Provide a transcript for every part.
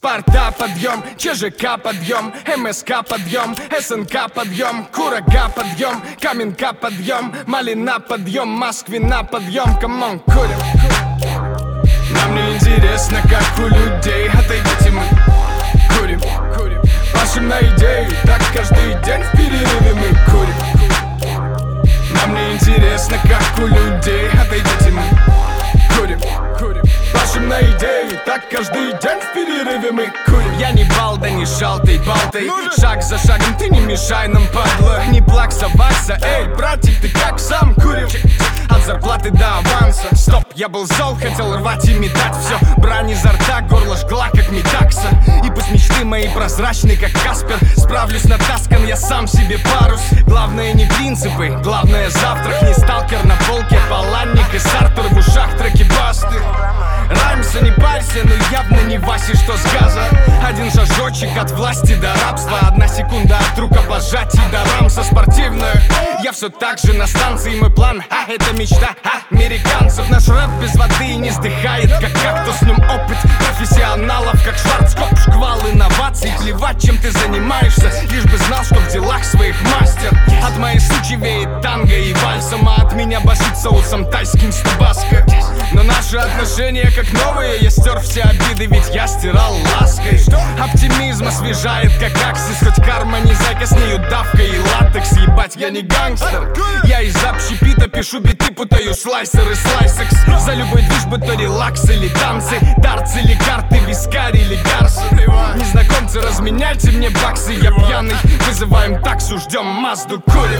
Спарта подъем, ЧЖК подъем, МСК подъем, СНК подъем, Курага подъем, Каменка подъем, Малина подъем, Москвина подъем. Камон, курим. Нам не интересно, как у людей. Отойдите, мы курим. Пашем на идею, так каждый день в перерыве мы курим. Нам не интересно, как у людей. Отойдите, мы курим. Пашем на идею, так каждый день в перерыве мы курим. Я не балда, не шалтай, балтай. Шаг за шагом ты не мешай нам, падла. Не плакса, вакса, эй, братик, ты как сам курим? От зарплаты до аванса. Стоп, я был зол, хотел рвать и метать все. Брань изо рта, горло жгла, как метакса. И пусть мечты мои прозрачны, как Каспер. Справлюсь натаскан, я сам себе парус. Главное не принципы, главное завтрак. Не сталкер на полке, Паланник и Сартер. В ушах треки басты. Раймса, не парься, но явно не Васи, что с газа. Один шажочек от власти до рабства. Одна секунда от рукопожатий до рамса спортивную. Я все так же на станции, мой план, это мечта американцев. Наш рэп без воды не сдыхает, как кактус. В нем опыт профессионалов, как Шварцкопф. Шквал инноваций, плевать, чем ты занимаешься. Лишь бы знал, что в делах своих мастер. От моей сучи веет танго и вальсом, а от меня башит соусом тайским с табаско. Но наши отношения как новые, я стер все обиды, ведь я стирал лаской. Оптимизм освежает, как аксис. Хоть карма не зайка, с нею давка и латекс. Ебать, я не гангстер. Я из общепита пишу биты, путаю слайсер и слайсекс. За любой движ, будь то релакс или танцы, дартс или карты, вискарь или гарс. Незнакомцы, разменяйте мне баксы, я пьяный. Вызываем таксу, ждем Мазду, курим.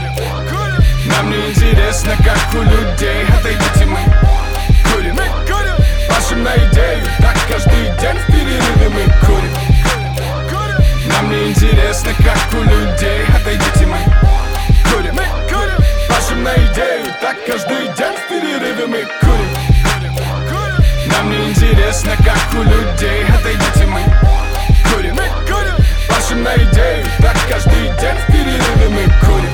Нам не интересно, как у людей. Отойдите, мы курим. Пашем на идею, так каждый день в перерыве мы курим. Нам не интересно, как у людей. Отойдите, мы курим. Пашем на идею, так каждый день в перерыве мы курим. Нам не интересно, как у людей. Отойдите, мы курим. Пашем на идею, так каждый день в перерыве мы курим.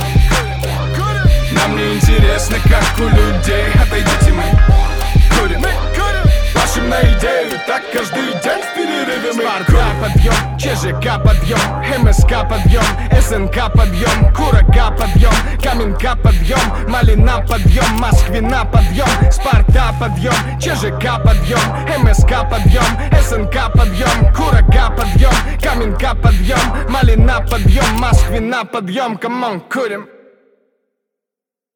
Нам не интересно, как у людей. Отойдите, мы курим. Пашем на идею, так каждый день в перерыве мы курим. Подъем, ЧЖК подъем, МСК подъем, СНК подъем, Курага подъем, Каменка подъем, Малина подъем, Москвина подъем, Спарта подъем, ЧЖК подъем, МСК подъем, СНК подъем, Курага подъем, Каменка подъем, Малина подъем, Москвина подъем. Камон, курим.